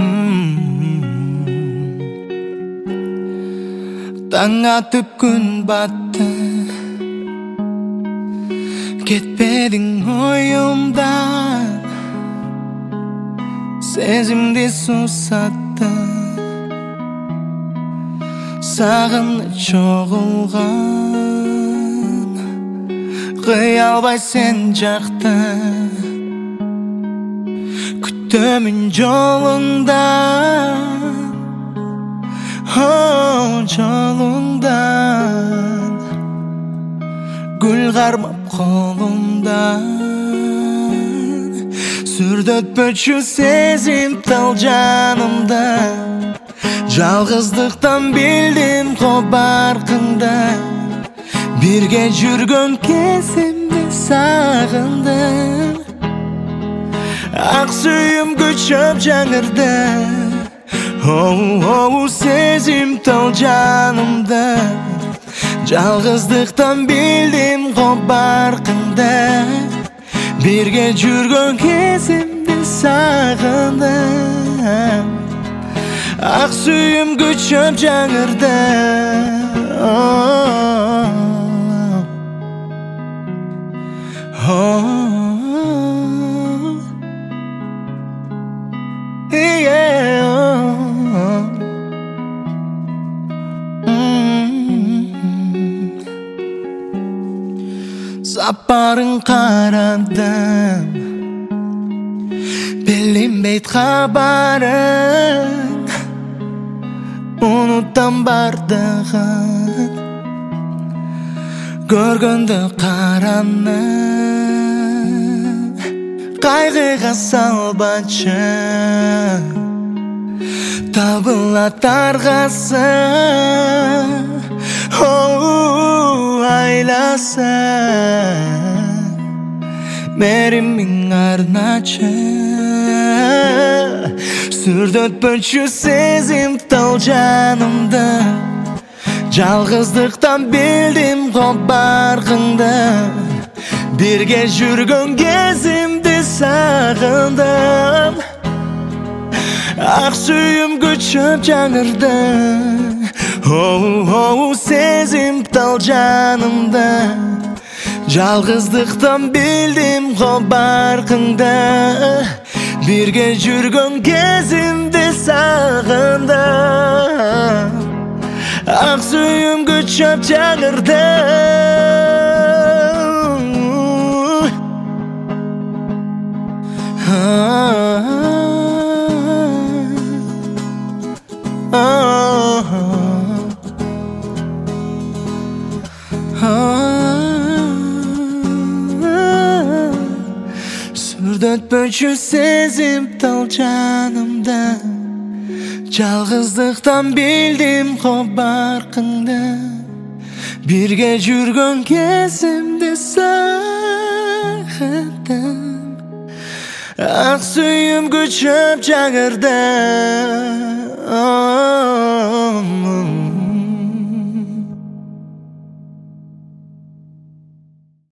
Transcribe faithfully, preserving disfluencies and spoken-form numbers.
Таң атып күн батты, кетпедің ойымдан, сезімді сусатты, сағыныш жоғалған, қия албай сен жақты, күтемін жолыңдан, о жолыңдан, гүл қармап қолымдан, сүрдетпеші сезім тал жанымда, жалғыздықтан білдім қобарқыңда, бірге жүрген кезімді сағындым, ақ сүйім көшіп жаңырды, оу сезім тал жанымда, жалғыздықтан білдім қобарқыңда, бірге жүрген кезімді сағындым, ақ сүйім көшіп жаңырды, сапарын қарадым, білінбейді хабарын, ұнуттан бардығын, көргенді қараны, қайғыға салбашы, табылат арғасы, оу айласы, мерімін арначы, сүрдетпеші сезім тал жанымда, жалғыздықтан білдім қобарқыңда, бірге жүрген кезімді сағындым, ақ сүйім көшіп жаңырды, оу сезім тал жанымда, жалғыздықтан білдім қобарқыңда, бірге жүрген кезімді сағындым, ақ сүйім көшіп жаңырды, сүрдетпеші сезім тал жанымда, жалғыздықтан білдім қобарқыңда, бірге жүрген кезімді сағындым, ақ сүйім көшіп жаңырды.